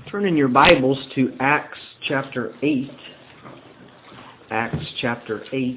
Turn in your Bibles to Acts chapter 8. Acts chapter 8.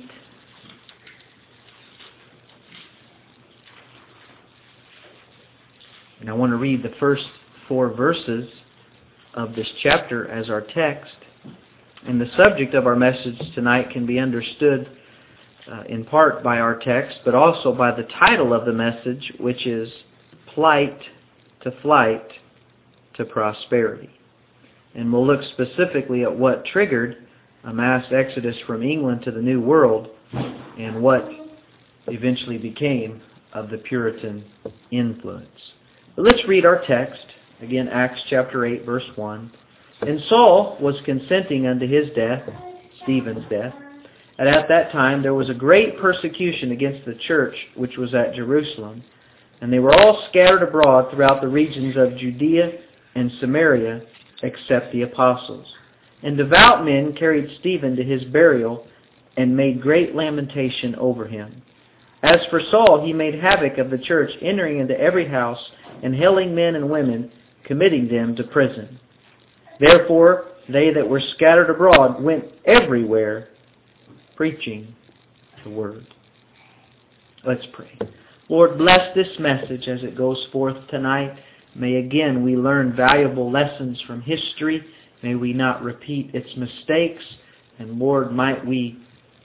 And I want to read the first 4 verses of this chapter as our text. And the subject of our message tonight can be understood in part by our text, but also by the title of the message, which is Plight to Flight to Prosperity. And we'll look specifically at what triggered a mass exodus from England to the New World and what eventually became of the Puritan influence. But let's read our text. Again, Acts chapter 8, verse 1. And Saul was consenting unto his death, Stephen's death. And at that time there was a great persecution against the church which was at Jerusalem. And they were all scattered abroad throughout the regions of Judea and Samaria, except the apostles. And devout men carried Stephen to his burial, and made great lamentation over him. As for Saul, he made havoc of the church, entering into every house, and hailing men and women, committing them to prison. Therefore they that were scattered abroad went everywhere, preaching the word. Let's pray. Lord, bless this message as it goes forth tonight. May again we learn valuable lessons from history. May we not repeat its mistakes. And Lord, might we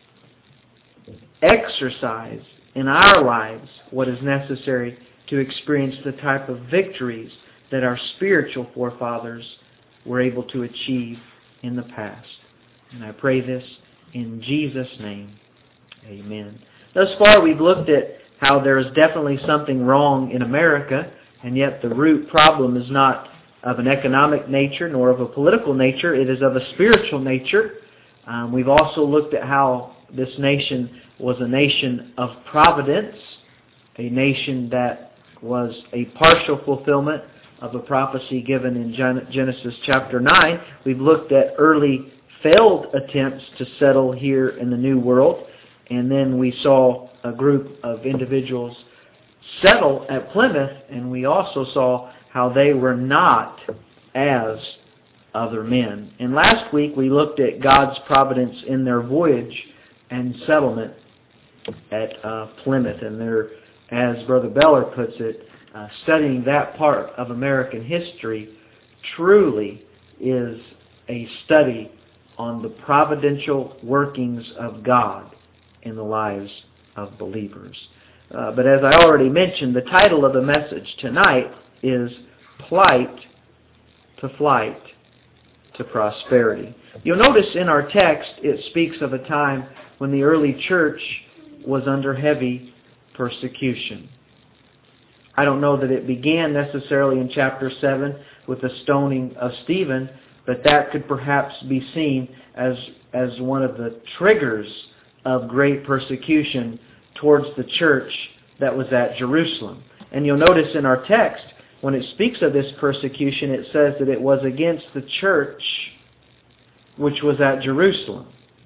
exercise in our lives what is necessary to experience the type of victories that our spiritual forefathers were able to achieve in the past. And I pray this in Jesus' name. Amen. Thus far we've looked at how there is definitely something wrong in America, and yet the root problem is not of an economic nature nor of a political nature. It is of a spiritual nature. We've also looked at how this nation was a nation of providence, a nation that was a partial fulfillment of a prophecy given in Genesis chapter 9. We've looked at early failed attempts to settle here in the New World, and then we saw a group of individuals settle at Plymouth, and we also saw how they were not as other men. And last week we looked at God's providence in their voyage and settlement at Plymouth. And there, as Brother Beller puts it, studying that part of American history truly is a study on the providential workings of God in the lives of believers. But as I already mentioned, the title of the message tonight is Plight to Flight to Prosperity. You'll notice in our text it speaks of a time when the early church was under heavy persecution. I don't know that it began necessarily in chapter 7 with the stoning of Stephen, but that could perhaps be seen as one of the triggers of great persecution towards the church that was at Jerusalem. And you'll notice in our text, when it speaks of this persecution, it says that it was against the church which was at Jerusalem.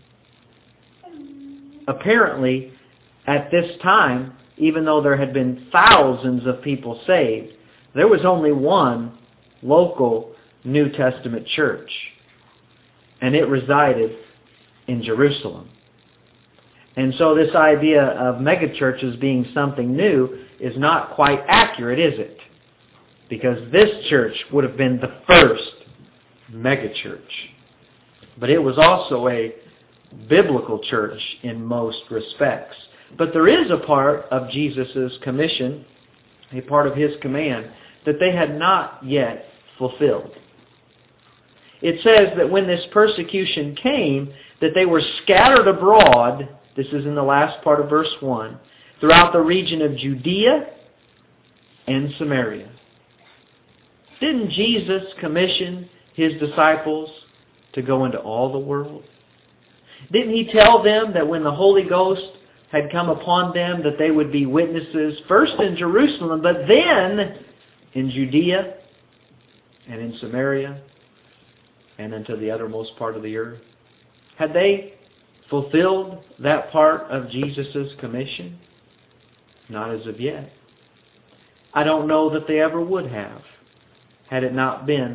Apparently, at this time, even though there had been thousands of people saved, there was only one local New Testament church, and it resided in Jerusalem. And so this idea of megachurches being something new is not quite accurate, is it? Because this church would have been the first megachurch. But it was also a biblical church in most respects. But there is a part of Jesus' commission, a part of his command, that they had not yet fulfilled. It says that when this persecution came, that they were scattered abroad. This is in the last part of verse 1. Throughout the region of Judea and Samaria. Didn't Jesus commission his disciples to go into all the world? Didn't he tell them that when the Holy Ghost had come upon them that they would be witnesses first in Jerusalem, but then in Judea and in Samaria and into the uttermost part of the earth? Had they fulfilled that part of Jesus' commission? Not as of yet. I don't know that they ever would have, had it not been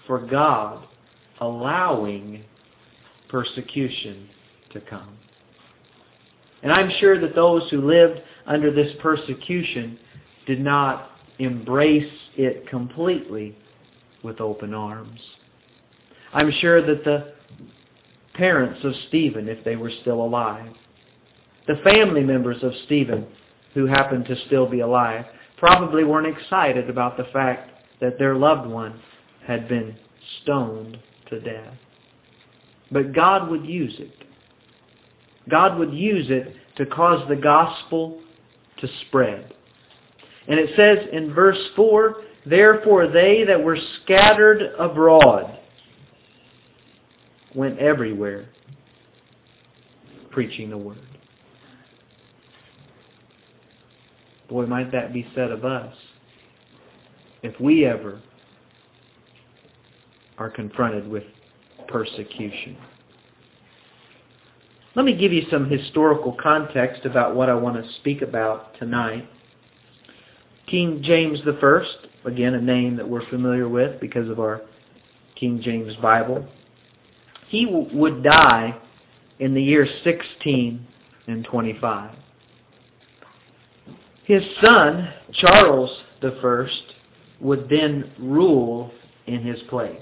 for God allowing persecution to come. And I'm sure that those who lived under this persecution did not embrace it completely with open arms. I'm sure that the parents of Stephen, if they were still alive, the family members of Stephen who happened to still be alive, probably weren't excited about the fact that their loved one had been stoned to death. But God would use it. God would use it to cause the gospel to spread. And it says in verse 4, "Therefore they that were scattered abroad went everywhere, preaching the word." Boy, might that be said of us if we ever are confronted with persecution. Let me give you some historical context about what I want to speak about tonight. King James I, again a name that we're familiar with because of our King James Bible, he would die in the year 1625. His son, Charles I, would then rule in his place.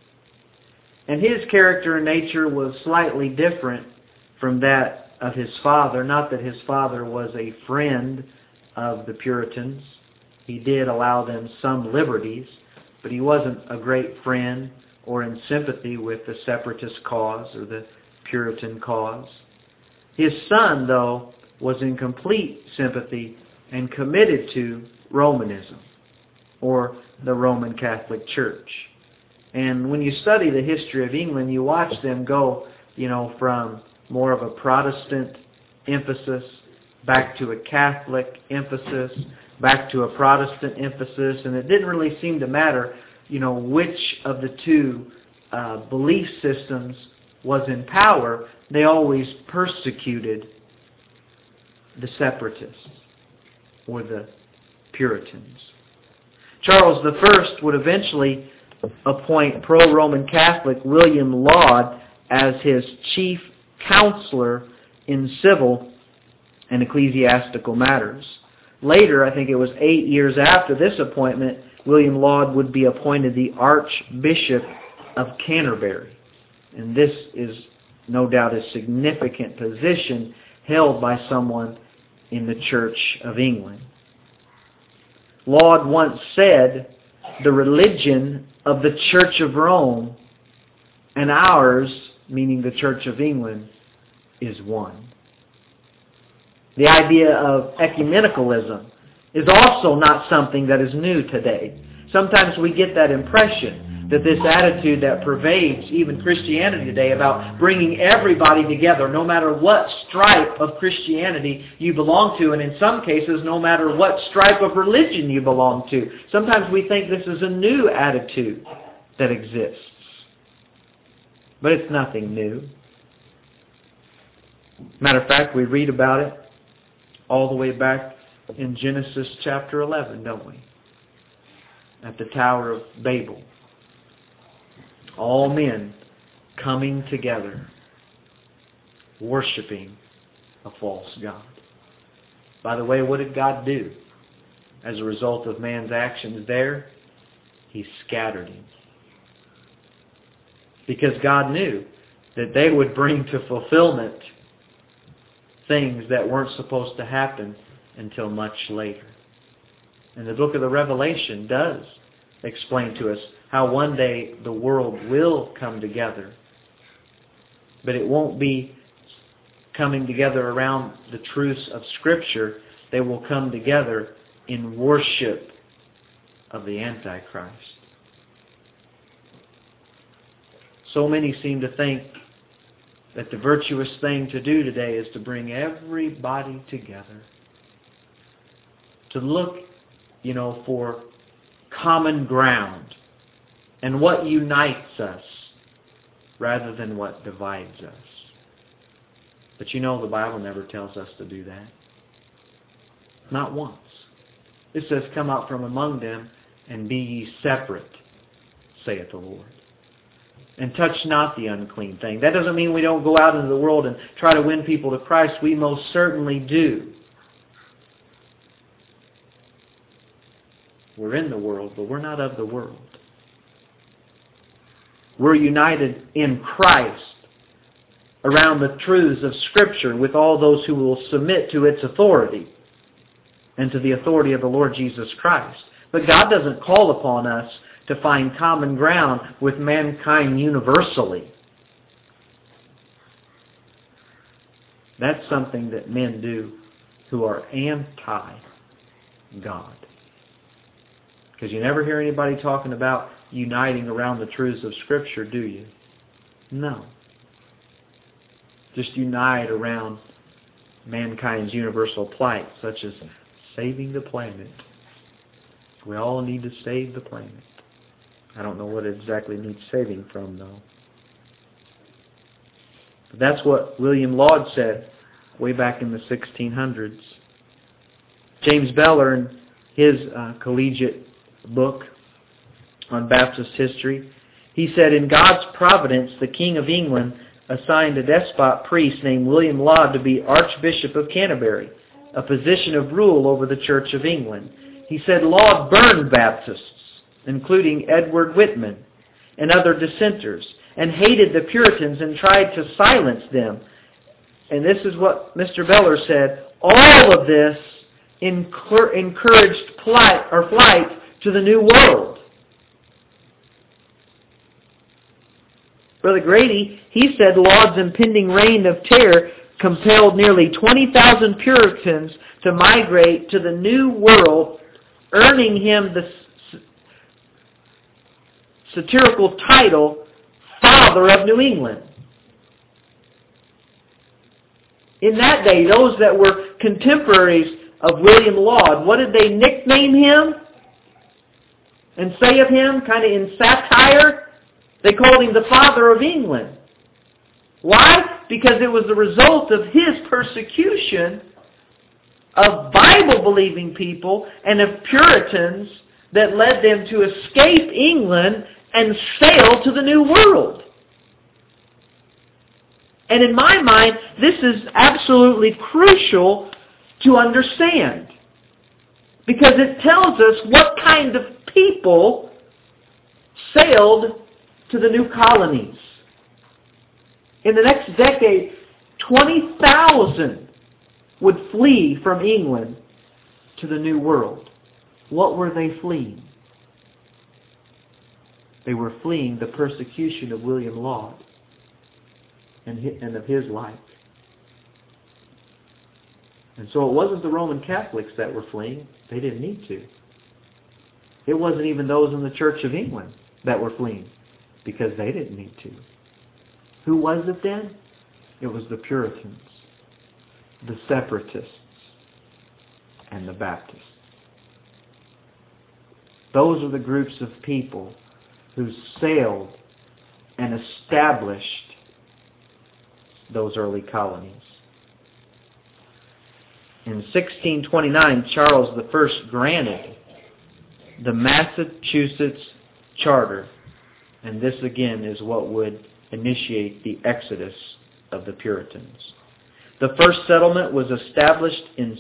And his character and nature was slightly different from that of his father. Not that his father was a friend of the Puritans. He did allow them some liberties, but he wasn't a great friend or in sympathy with the separatist cause or the Puritan cause. His son, though, was in complete sympathy and committed to Romanism, or the Roman Catholic Church. And when you study the history of England, you watch them go, from more of a Protestant emphasis back to a Catholic emphasis, back to a Protestant emphasis, and it didn't really seem to matter, which of the two belief systems was in power. They always persecuted the separatists or the Puritans. Charles I would eventually appoint pro-Roman Catholic William Laud as his chief counselor in civil and ecclesiastical matters. Later, I think it was 8 years after this appointment, William Laud would be appointed the Archbishop of Canterbury. And this is no doubt a significant position held by someone in the Church of England. Laud once said, "The religion of the Church of Rome and ours," meaning the Church of England, "is one." The idea of ecumenicalism is also not something that is new today. Sometimes we get that impression that this attitude that pervades even Christianity today about bringing everybody together, no matter what stripe of Christianity you belong to, and in some cases, no matter what stripe of religion you belong to. Sometimes we think this is a new attitude that exists. But it's nothing new. Matter of fact, we read about it all the way back in Genesis chapter 11, don't we? At the Tower of Babel. All men coming together, worshiping a false god. By the way, what did God do? As a result of man's actions there, He scattered him. Because God knew that they would bring to fulfillment things that weren't supposed to happen until much later. And the book of the Revelation does explain to us how one day the world will come together. But it won't be coming together around the truths of Scripture. They will come together in worship of the Antichrist. So many seem to think that the virtuous thing to do today is to bring everybody together. To look, for common ground and what unites us rather than what divides us. But the Bible never tells us to do that. Not once. It says, "Come out from among them and be ye separate, saith the Lord. And touch not the unclean thing. That doesn't mean we don't go out into the world and try to win people to Christ. We most certainly do. We're in the world, but we're not of the world. We're united in Christ around the truths of Scripture with all those who will submit to its authority and to the authority of the Lord Jesus Christ. But God doesn't call upon us to find common ground with mankind universally. That's something that men do who are anti-God. Because you never hear anybody talking about uniting around the truths of Scripture, do you? No. Just unite around mankind's universal plight, such as saving the planet. We all need to save the planet. I don't know what it exactly needs saving from, though. But that's what William Laud said way back in the 1600s. James Beller, in his collegiate book on Baptist history, he said, in God's providence, the King of England assigned a despot priest named William Laud to be Archbishop of Canterbury, a position of rule over the Church of England. He said Laud burned Baptists, including Edward Whitman and other dissenters, and hated the Puritans and tried to silence them. And this is what Mr. Beller said, all of this encouraged flight to the New World. Brother Grady, he said Laud's impending reign of terror compelled nearly 20,000 Puritans to migrate to the New World, earning him the satirical title, Father of New England. In that day, those that were contemporaries of William Laud, what did they nickname him and say of him, kind of in satire? They called him the Father of England. Why? Because it was the result of his persecution of Bible-believing people and of Puritans that led them to escape England and sail to the New World. And in my mind, this is absolutely crucial to understand, because it tells us what kind of people sailed to the new colonies. In the next decade, 20,000 would flee from England to the New World. What were they fleeing? They were fleeing the persecution of William Laud and of his life. And so it wasn't the Roman Catholics that were fleeing. They didn't need to. It wasn't even those in the Church of England that were fleeing, because they didn't need to. Who was it then? It was the Puritans, the Separatists, and the Baptists. Those are the groups of people who sailed and established those early colonies. In 1629, Charles I granted the Massachusetts Charter, and this again is what would initiate the exodus of the Puritans. The first settlement was established in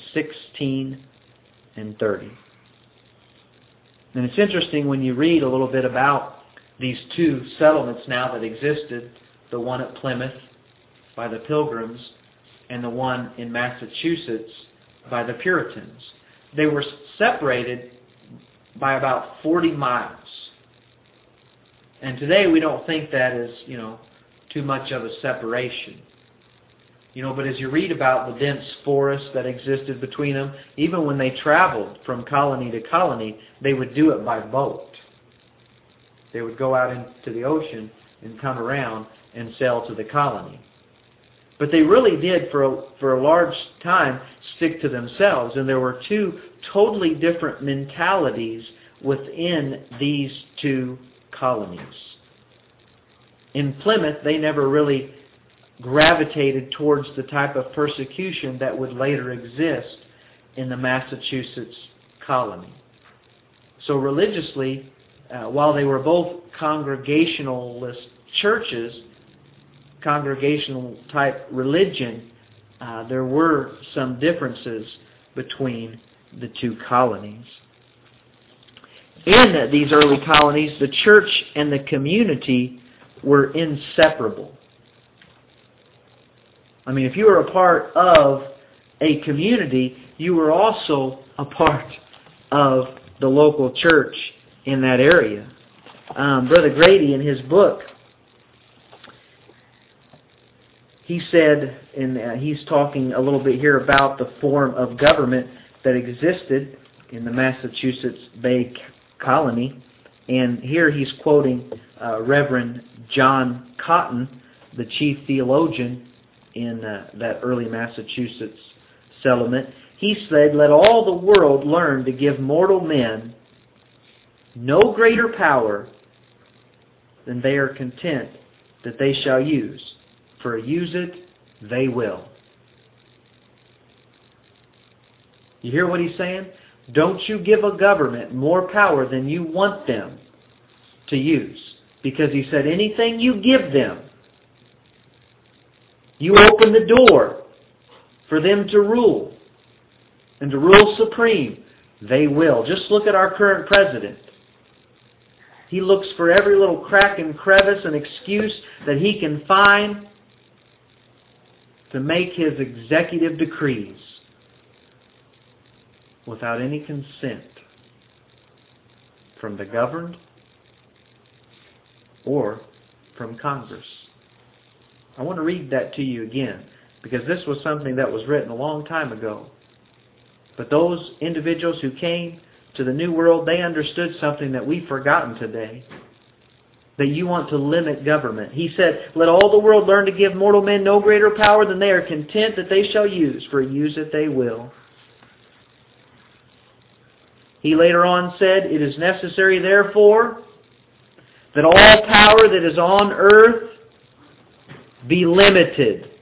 1630. And it's interesting when you read a little bit about these two settlements now that existed, the one at Plymouth by the Pilgrims and the one in Massachusetts by the Puritans. They were separated by about 40 miles. And today we don't think that is, too much of a separation. But as you read about the dense forest that existed between them, even when they traveled from colony to colony, they would do it by boat. They would go out into the ocean and come around and sail to the colony. But they really did, for a large time, stick to themselves. And there were two totally different mentalities within these two colonies. In Plymouth, they never really gravitated towards the type of persecution that would later exist in the Massachusetts colony. So religiously, while they were both Congregationalist churches, congregational type religion, there were some differences between the two colonies. In these early colonies, the church and the community were inseparable. I mean, if you were a part of a community, you were also a part of the local church in that area. Brother Grady, in his book, he said, and he's talking a little bit here about the form of government that existed in the Massachusetts Bay Colony. And here he's quoting Reverend John Cotton, the chief theologian in that early Massachusetts settlement. He said, "Let all the world learn to give mortal men no greater power than they are content that they shall use, for use it they will." You hear what he's saying? Don't you give a government more power than you want them to use. Because he said anything you give them, you open the door for them to rule. And to rule supreme, they will. Just look at our current president. He looks for every little crack and crevice and excuse that he can find to make his executive decrees without any consent from the governed or from Congress. I want to read that to you again, because this was something that was written a long time ago. But those individuals who came to the New World, they understood something that we've forgotten today. That you want to limit government. He said, "Let all the world learn to give mortal men no greater power than they are content that they shall use, for use it they will." He later on said, "It is necessary, therefore, that all power that is on earth be limited."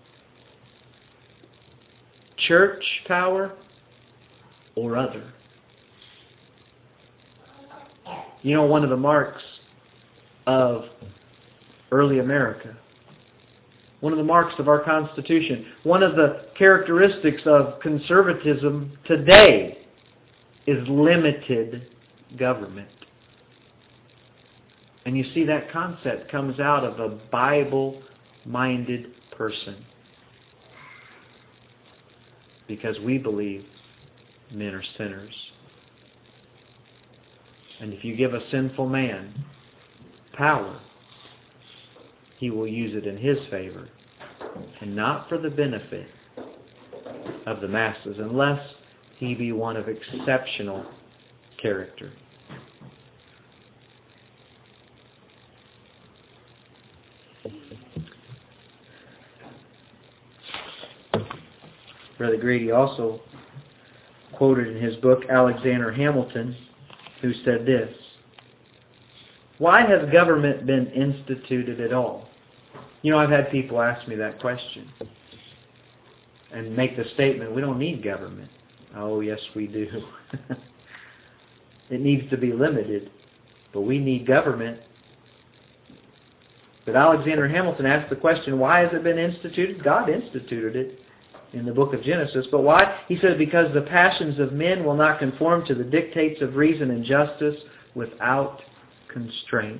Church power or other. You know, one of the marks of early America, one of the marks of our Constitution, one of the characteristics of conservatism today is limited government. And you see that concept comes out of a Bible-minded person. Because we believe men are sinners. And if you give a sinful man power, he will use it in his favor and not for the benefit of the masses, unless he be one of exceptional character. Brother Grady also quoted in his book Alexander Hamilton, who said this: "Why has government been instituted at all?" You know, I've had people ask me that question and make the statement, "We don't need government." Oh, yes, we do. It needs to be limited, but we need government. But Alexander Hamilton asked the question, why has it been instituted? God instituted it in the book of Genesis. But why? He said, because the passions of men will not conform to the dictates of reason and justice without constraint.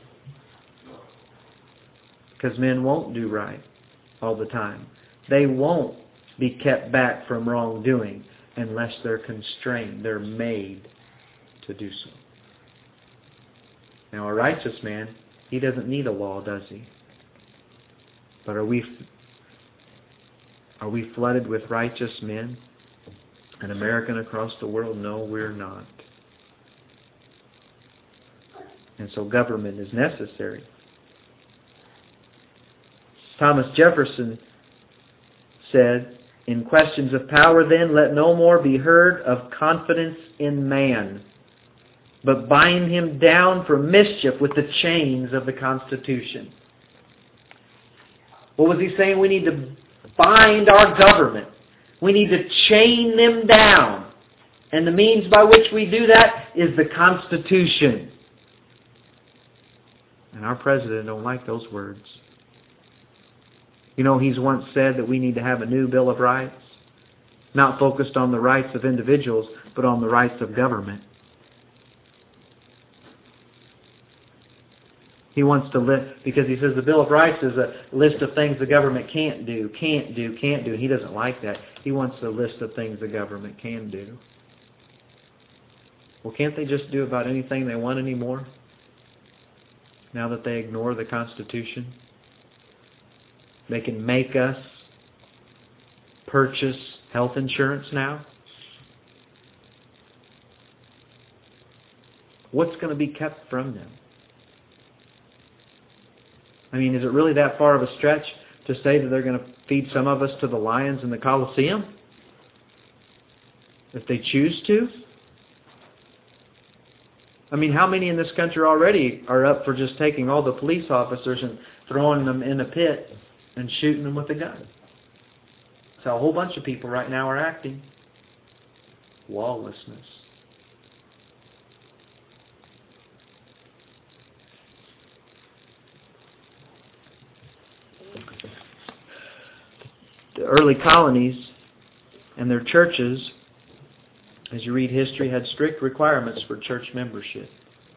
Because men won't do right all the time. They won't be kept back from wrongdoing unless they're constrained. They're made to do so. Now, a righteous man, he doesn't need a law, does he? But are we flooded with righteous men? An American across the world? No, we're not. And so government is necessary. Thomas Jefferson said, "In questions of power, then, let no more be heard of confidence in man, but bind him down for mischief with the chains of the Constitution." What was he saying? We need to bind our government. We need to chain them down. And the means by which we do that is the Constitution. And our president don't like those words. You know, he's once said that we need to have a new Bill of Rights, not focused on the rights of individuals, but on the rights of government. He wants to list, because he says the Bill of Rights is a list of things the government can't do. He doesn't like that. He wants a list of things the government can do. Well, can't they just do about anything they want anymore, now that they ignore the Constitution? They can make us purchase health insurance now. What's going to be kept from them? I mean, is it really that far of a stretch to say that they're going to feed some of us to the lions in the Colosseum? If they choose to? I mean, how many in this country already are up for just taking all the police officers and throwing them in a pit and shooting them with a gun? So a whole bunch of people right now are acting. Lawlessness. The early colonies and their churches, as you read history, had strict requirements for church membership.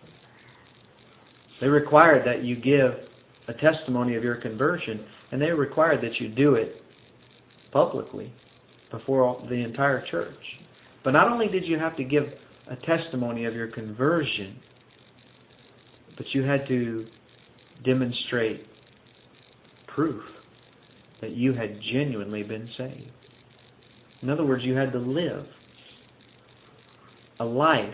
They required that you give a testimony of your conversion, and they required that you do it publicly before the entire church. But not only did you have to give a testimony of your conversion, but you had to demonstrate proof that you had genuinely been saved. In other words, you had to live a life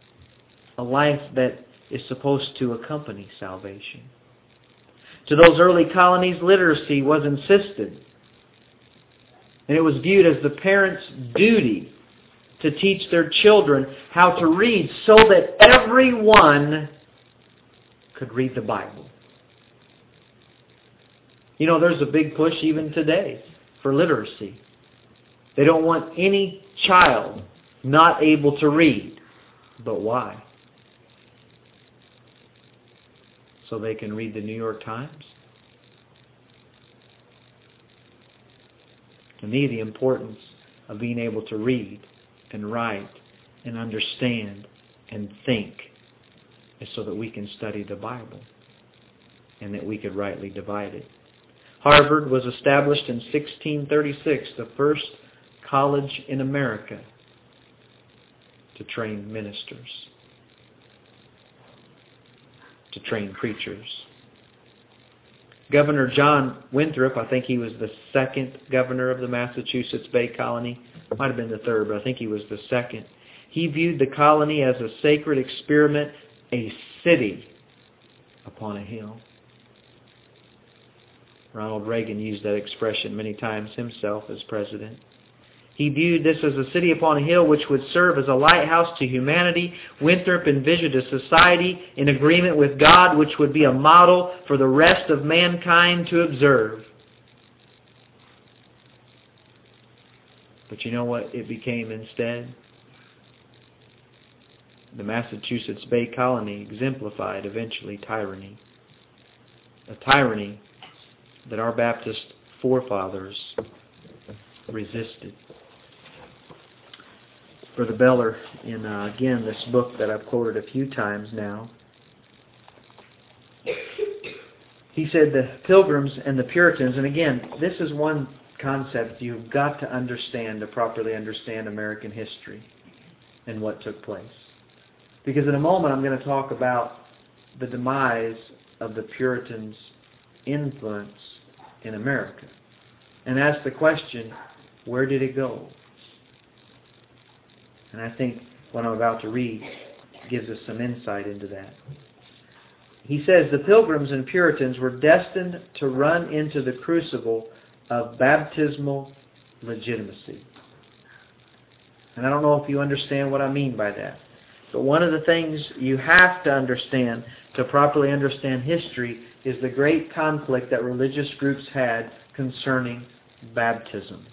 that is supposed to accompany salvation. To those early colonies, literacy was insisted. And it was viewed as the parents' duty to teach their children how to read so that everyone could read the Bible. You know, there's a big push even today for literacy. They don't want any child not able to read. But why? So they can read the New York Times? To me, the importance of being able to read and write and understand and think is so that we can study the Bible and that we could rightly divide it. Harvard was established in 1636, the first college in America to train ministers, to train preachers. Governor John Winthrop, I think he was the second governor of the Massachusetts Bay Colony. Might have been the third, but I think he was the second. He viewed the colony as a sacred experiment, a city upon a hill. Ronald Reagan used that expression many times himself as president. He viewed this as a city upon a hill which would serve as a lighthouse to humanity. Winthrop envisioned a society in agreement with God which would be a model for the rest of mankind to observe. But you know what it became instead? The Massachusetts Bay Colony exemplified eventually tyranny. A tyranny that our Baptist forefathers resisted. Brother Beller, in again this book that I've quoted a few times now, he said the Pilgrims and the Puritans, and again, this is one concept you've got to understand to properly understand American history and what took place. Because in a moment I'm going to talk about the demise of the Puritans' influence in America and ask the question, where did it go? And I think what I'm about to read gives us some insight into that. He says, the Pilgrims and Puritans were destined to run into the crucible of baptismal legitimacy. And I don't know if you understand what I mean by that. But one of the things you have to understand to properly understand history is the great conflict that religious groups had concerning baptism.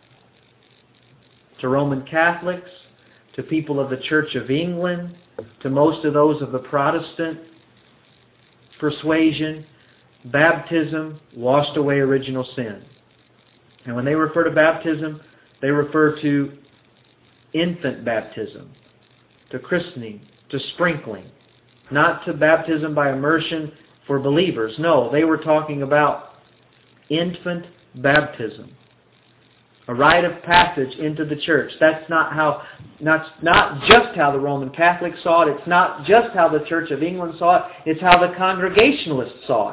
To Roman Catholics, to people of the Church of England, to most of those of the Protestant persuasion, baptism washed away original sin. And when they refer to baptism, they refer to infant baptism, to christening, to sprinkling, not to baptism by immersion for believers. No, they were talking about infant baptism, a rite of passage into the church. That's not just how the Roman Catholics saw it. It's not just how the Church of England saw it. It's how the Congregationalists saw it.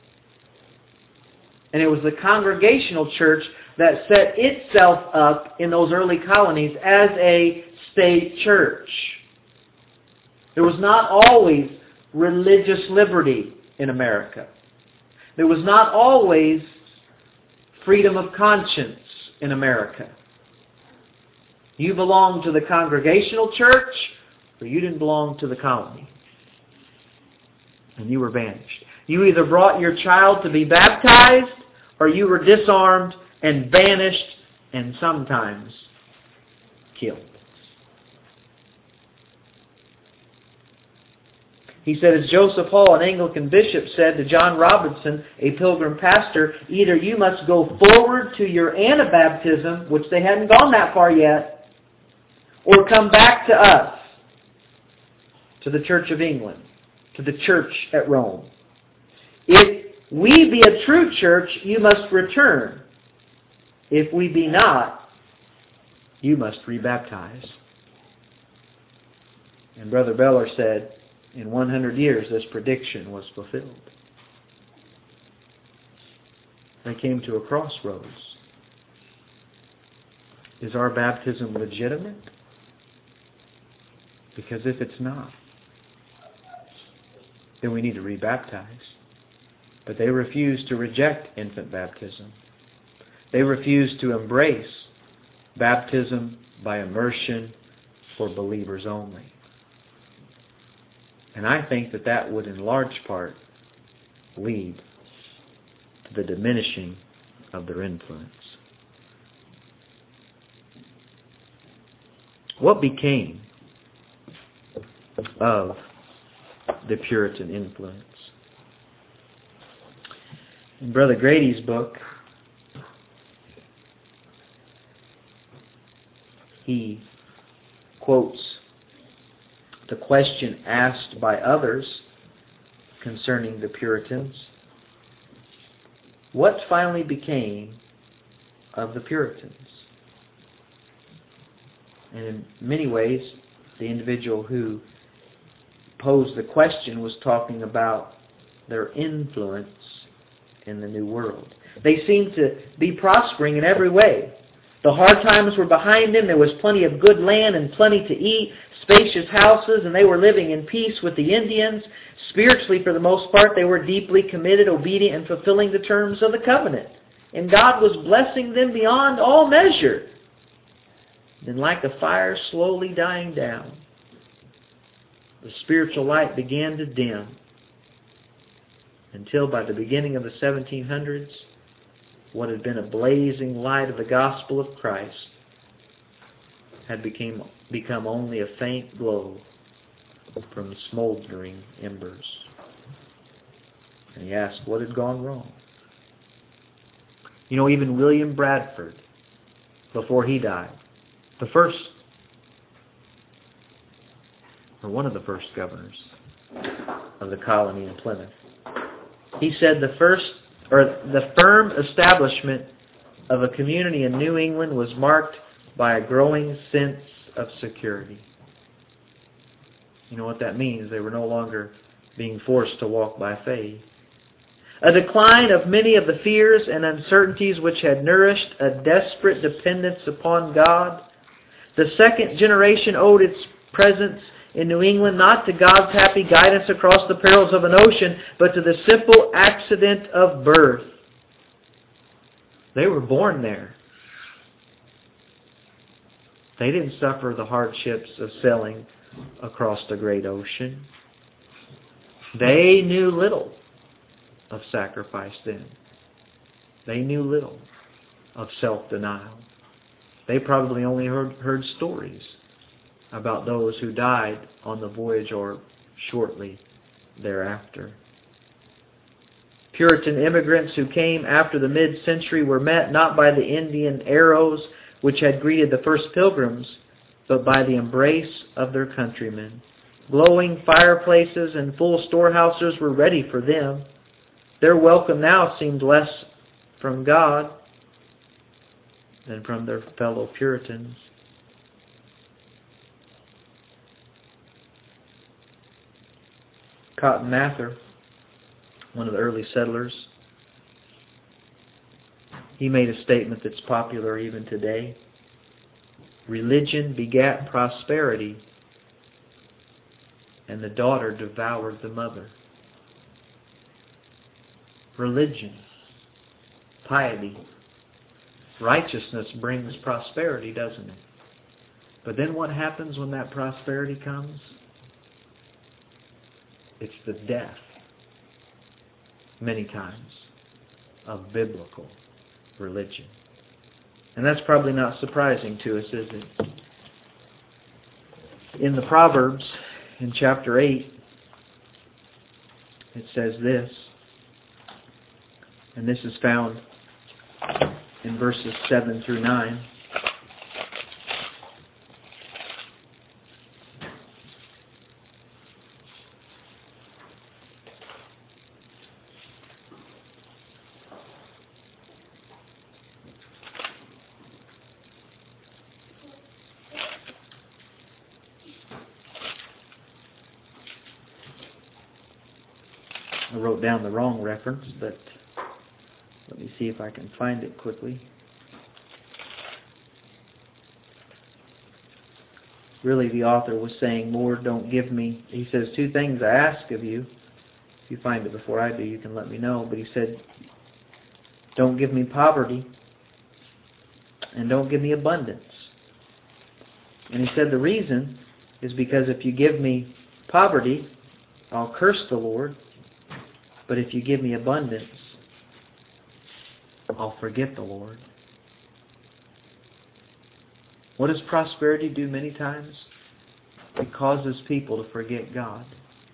And it was the Congregational church that set itself up in those early colonies as a state church. There was not always religious liberty in America. There was not always freedom of conscience in America. You belonged to the Congregational church, or you didn't belong to the colony. And you were banished. You either brought your child to be baptized, or you were disarmed and banished and sometimes killed. He said, as Joseph Hall, an Anglican bishop, said to John Robinson, a Pilgrim pastor, either you must go forward to your anabaptism, which they hadn't gone that far yet, or come back to us, to the Church of England, to the church at Rome. If we be a true church, you must return. If we be not, you must rebaptize. And Brother Beller said, in 100 years this prediction was fulfilled. They came to a crossroads. Is our baptism legitimate? Because if it's not, then we need to rebaptize. But they refused to reject infant baptism. They refused to embrace baptism by immersion for believers only. And I think that would in large part lead to the diminishing of their influence. What became of the Puritan influence? In Brother Grady's book, he quotes the question asked by others concerning the Puritans. What finally became of the Puritans? And in many ways, the individual who posed the question was talking about their influence in the New World. They seemed to be prospering in every way. The hard times were behind them. There was plenty of good land and plenty to eat, spacious houses, and they were living in peace with the Indians. Spiritually, for the most part, they were deeply committed, obedient, and fulfilling the terms of the covenant. And God was blessing them beyond all measure. Then, like a fire slowly dying down, the spiritual light began to dim until by the beginning of the 1700s, what had been a blazing light of the gospel of Christ had become only a faint glow from smoldering embers. And he asked what had gone wrong. You know, even William Bradford, before he died, one of the first governors of the colony in Plymouth, he said the firm establishment of a community in New England was marked by a growing sense of security. You know what that means? They were no longer being forced to walk by faith. A decline of many of the fears and uncertainties which had nourished a desperate dependence upon God. The second generation owed its presence in New England not to God's happy guidance across the perils of an ocean, but to the simple accident of birth. They were born there. They didn't suffer the hardships of sailing across the great ocean. They knew little of sacrifice then. They knew little of self-denial. They probably only heard stories about those who died on the voyage or shortly thereafter. Puritan immigrants who came after the mid-century were met not by the Indian arrows which had greeted the first pilgrims, but by the embrace of their countrymen. Glowing fireplaces and full storehouses were ready for them. Their welcome now seemed less from God than from their fellow Puritans. Cotton Mather, one of the early settlers, he made a statement that's popular even today. Religion begat prosperity, and the daughter devoured the mother. Religion, piety, righteousness brings prosperity, doesn't it? But then what happens when that prosperity comes? It's the death, many times, of biblical religion. And that's probably not surprising to us, is it? In the Proverbs, in chapter 8, it says this, and this is found in verses 7 through 9. I wrote down the wrong reference, but let me see if I can find it quickly. Really, the author was saying, Lord, don't give me... He says, 2 things I ask of you. If you find it before I do, you can let me know. But he said, don't give me poverty, and don't give me abundance. And he said the reason is because if you give me poverty, I'll curse the Lord. But if you give me abundance, I'll forget the Lord. What does prosperity do many times? It causes people to forget God.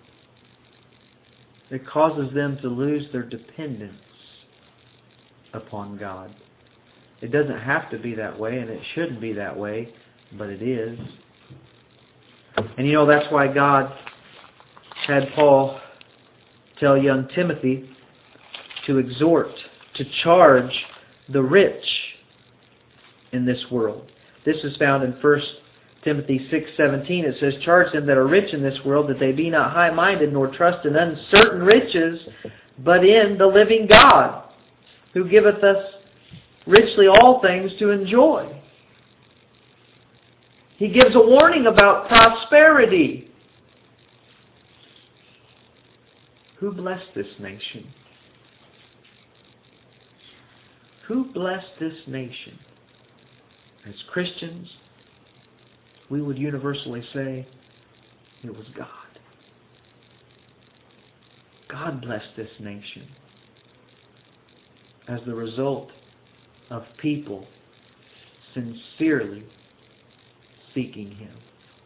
It causes them to lose their dependence upon God. It doesn't have to be that way, and it shouldn't be that way, but it is. And you know, that's why God had Paul tell young Timothy to exhort, to charge the rich in this world. This is found in 1 Timothy 6:17. It says, charge them that are rich in this world, that they be not high-minded, nor trust in uncertain riches, but in the living God, who giveth us richly all things to enjoy. He gives a warning about prosperity. Who blessed this nation? Who blessed this nation? As Christians, we would universally say it was God. God blessed this nation as the result of people sincerely seeking Him.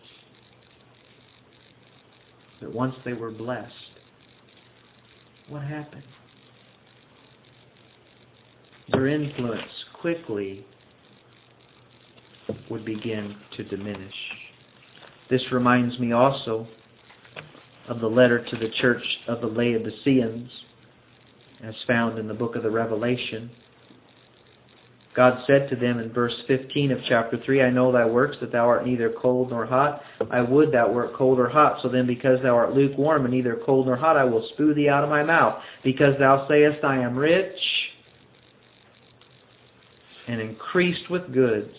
But once they were blessed, what happened? Their influence quickly would begin to diminish. This reminds me also of the letter to the church of the Laodiceans, as found in the book of the Revelation. God said to them in verse 15 of chapter 3, I know thy works, that thou art neither cold nor hot. I would thou wert cold or hot. So then because thou art lukewarm and neither cold nor hot, I will spew thee out of my mouth. Because thou sayest, I am rich and increased with goods,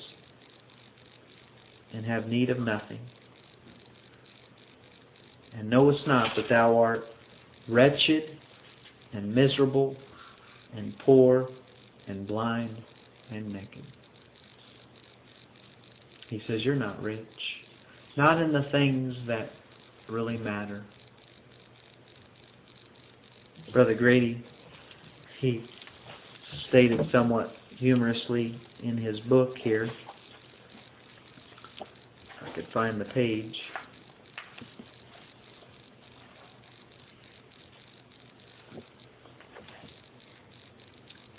and have need of nothing, and knowest not that thou art wretched and miserable and poor and blind and naked. He says, you're not rich. Not in the things that really matter. Brother Grady, he stated somewhat humorously in his book here, if I could find the page,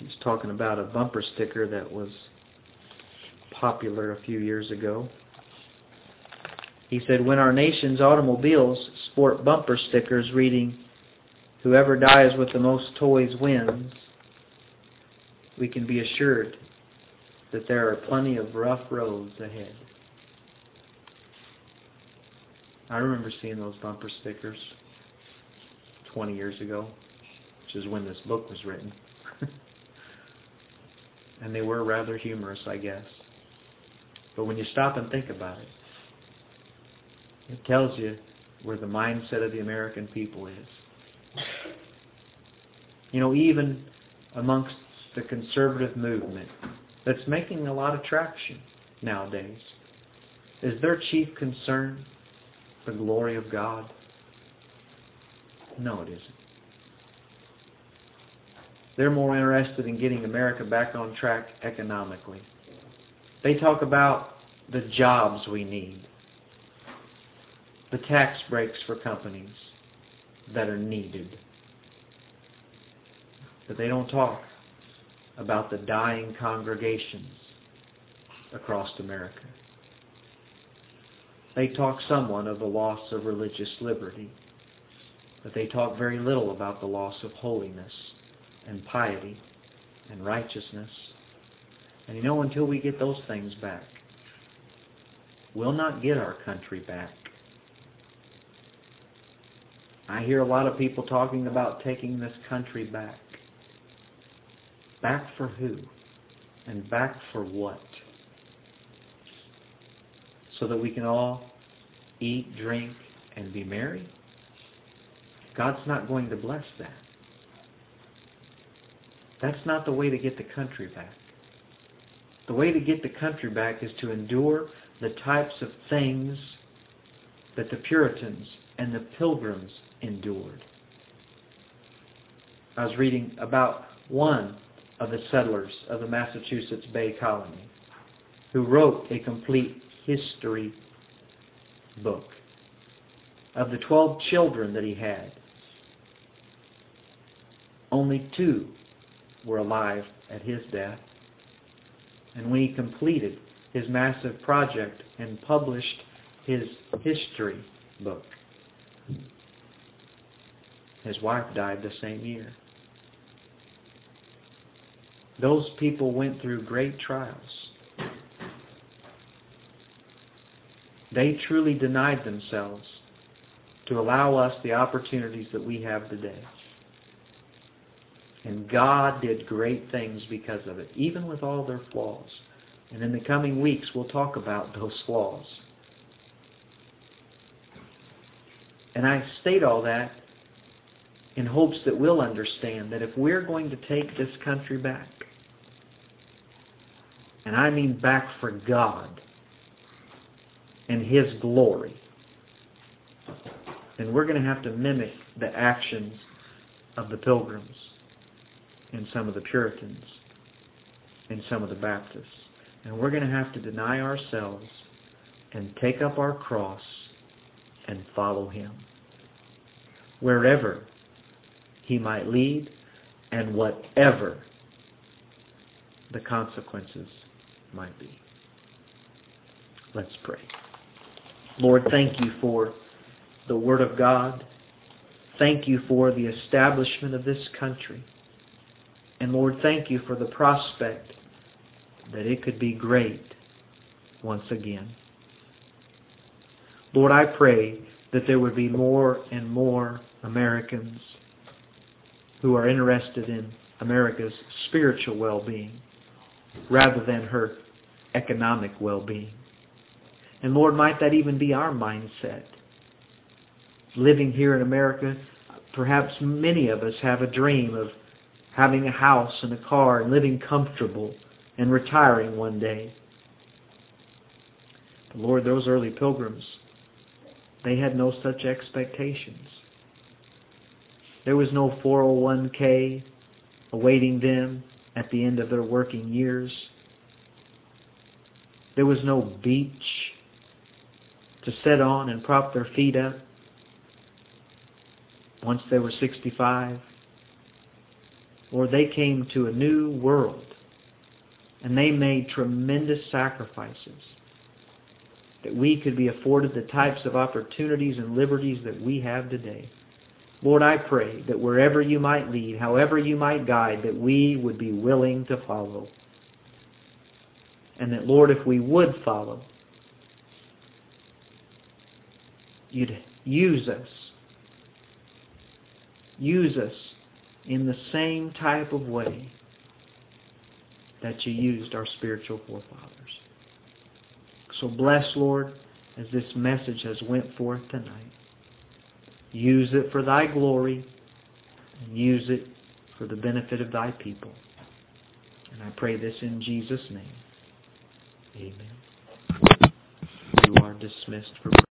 was talking about a bumper sticker that was popular a few years ago. He said, when our nation's automobiles sport bumper stickers reading, "Whoever dies with the most toys wins," we can be assured that there are plenty of rough roads ahead. I remember seeing those bumper stickers 20 years ago, which is when this book was written. And they were rather humorous, I guess. But when you stop and think about it, it tells you where the mindset of the American people is. You know, even amongst the conservative movement that's making a lot of traction nowadays, is their chief concern the glory of God? No, it isn't. They're more interested in getting America back on track economically. They talk about the jobs we need, the tax breaks for companies that are needed. But they don't talk about the dying congregations across America. They talk somewhat of the loss of religious liberty, but they talk very little about the loss of holiness and piety and righteousness. And you know, until we get those things back, we'll not get our country back. I hear a lot of people talking about taking this country back. Back for who? And back for what? So that we can all eat, drink, and be merry? God's not going to bless that. That's not the way to get the country back. The way to get the country back is to endure the types of things that the Puritans and the Pilgrims endured. I was reading about one of the settlers of the Massachusetts Bay Colony who wrote a complete history book of the 12 children that he had. Only 2 were alive at his death. And when he completed his massive project and published his history book, his wife died the same year. Those people went through great trials. They truly denied themselves to allow us the opportunities that we have today. And God did great things because of it, even with all their flaws. And in the coming weeks, we'll talk about those flaws. And I state all that in hopes that we'll understand that if we're going to take this country back, and I mean back for God and His glory, then we're going to have to mimic the actions of the Pilgrims and some of the Puritans and some of the Baptists. And we're going to have to deny ourselves and take up our cross and follow Him, wherever He might lead and whatever the consequences might be. Let's pray. Lord, thank You for the Word of God. Thank You for the establishment of this country. And Lord, thank You for the prospect that it could be great once again. Lord, I pray that there would be more and more Americans who are interested in America's spiritual well-being rather than her economic well-being. And Lord, might that even be our mindset. Living here in America, perhaps many of us have a dream of having a house and a car and living comfortable and retiring one day. But Lord, those early pilgrims, they had no such expectations. There was no 401k awaiting them at the end of their working years. There was no beach to sit on and prop their feet up once they were 65. Lord, they came to a new world, and they made tremendous sacrifices that we could be afforded the types of opportunities and liberties that we have today. Lord, I pray that wherever you might lead, however you might guide, that we would be willing to follow. And that, Lord, if we would follow, you'd use us. Use us in the same type of way that you used our spiritual forefathers. So bless, Lord, as this message has went forth tonight. Use it for thy glory, and use it for the benefit of thy people. And I pray this in Jesus' name. Amen. You are dismissed for